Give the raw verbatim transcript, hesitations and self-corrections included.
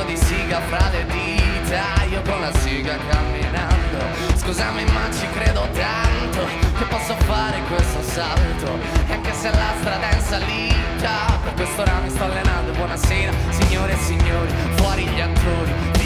filo di siga fra le dita, io con la siga camminando. Scusami ma ci credo tanto che posso fare questo salto, e anche se la strada è in salita, per quest'ora mi sto allenando. Buonasera signore e signori, fuori gli attori,